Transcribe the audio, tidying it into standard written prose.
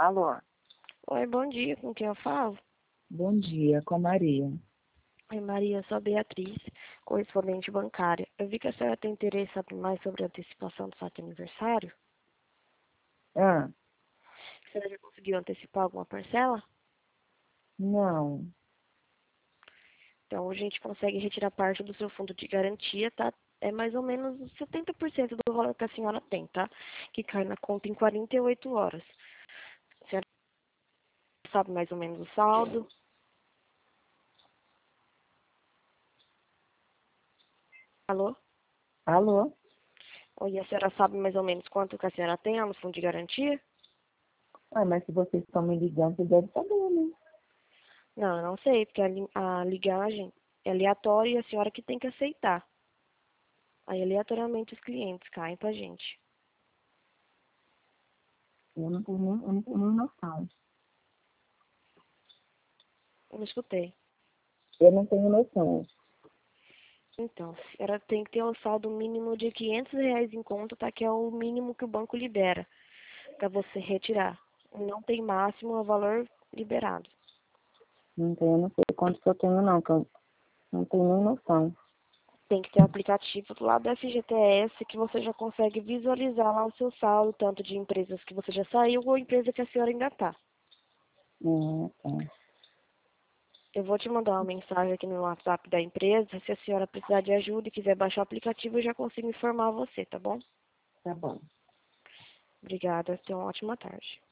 Alô, Oi, bom dia, com quem eu falo? bom dia, com a Maria. Oi, Maria, sou a Beatriz, correspondente bancária. Eu vi que a senhora tem interesse em saber mais sobre a antecipação do seu aniversário. Ah, A senhora já conseguiu antecipar alguma parcela? não, Então, a gente consegue retirar parte do seu fundo de garantia, tá? É mais ou menos 70% do valor que a senhora tem, tá? Que cai na conta em 48 horas. A senhora sabe mais ou menos o saldo? Alô? alô? Oi, a senhora sabe mais ou menos quanto que a senhora tem lá no fundo de garantia? Ah, mas se vocês estão me ligando, você deve saber, né? Não, eu não sei, porque a ligagem é aleatória e a senhora que tem que aceitar. Aí, aleatoriamente, os clientes caem pra gente. Eu não tenho nem noção. Eu não escutei. Eu não tenho noção. Então, a senhora tem que ter um saldo mínimo de R$ 500 em conta, tá? Que é o mínimo que o banco libera pra você retirar. Não tem máximo o valor liberado. Não sei quanto que eu tenho, não, que eu não tenho nem noção. Tem que ter um aplicativo do lado do FGTS que você já consegue visualizar lá o seu saldo, tanto de empresas que você já saiu ou empresa que a senhora ainda tá. Tá. Eu vou te mandar uma mensagem aqui no WhatsApp da empresa. Se a senhora precisar de ajuda e quiser baixar o aplicativo, eu já consigo informar você, tá bom? Tá bom. Obrigada. Tenha uma ótima tarde.